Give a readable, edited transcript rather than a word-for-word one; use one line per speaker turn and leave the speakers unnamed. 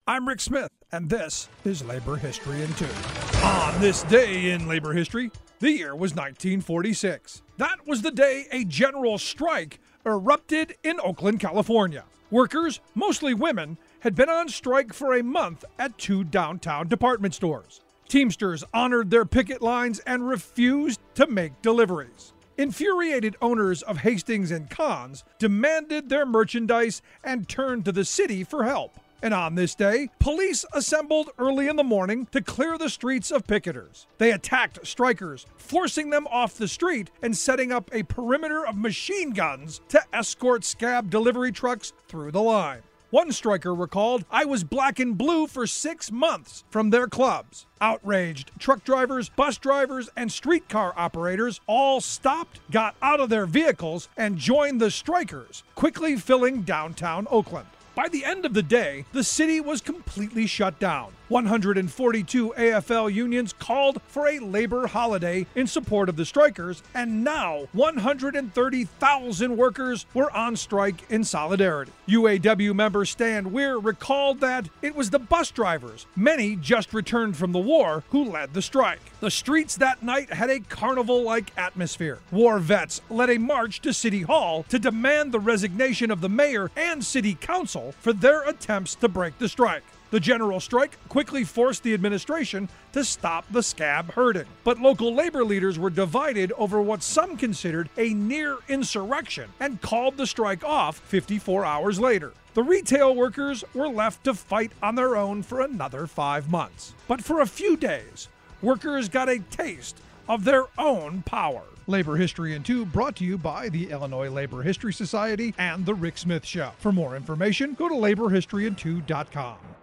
I'm Rick Smith, and this is Labor History in 2. On this day in labor history, the year was 1946. That was the day a general strike erupted in Oakland, California. Workers, mostly women, had been on strike for a month at 2 downtown department stores. Teamsters honored their picket lines and refused to make deliveries. Infuriated owners of Hastings and Conn's demanded their merchandise and turned to the city for help. And on this day, police assembled early in the morning to clear the streets of picketers. They attacked strikers, forcing them off the street and setting up a perimeter of machine guns to escort scab delivery trucks through the line. One striker recalled, "I was black and blue for 6 months" from their clubs. Outraged truck drivers, bus drivers, and streetcar operators all stopped, got out of their vehicles, and joined the strikers, quickly filling downtown Oakland. By the end of the day, the city was completely shut down. 142 AFL unions called for a labor holiday in support of the strikers, and now 130,000 workers were on strike in solidarity. UAW member Stan Weir recalled that it was the bus drivers, many just returned from the war, who led the strike. The streets that night had a carnival-like atmosphere. War vets led a march to City Hall to demand the resignation of the mayor and city council for their attempts to break the strike. The general strike quickly forced the administration to stop the scab herding. But local labor leaders were divided over what some considered a near insurrection and called the strike off 54 hours later. The retail workers were left to fight on their own for another 5 months. But for a few days, workers got a taste of their own power. Labor History in 2 brought to you by the Illinois Labor History Society and The Rick Smith Show. For more information, go to laborhistoryin2.com.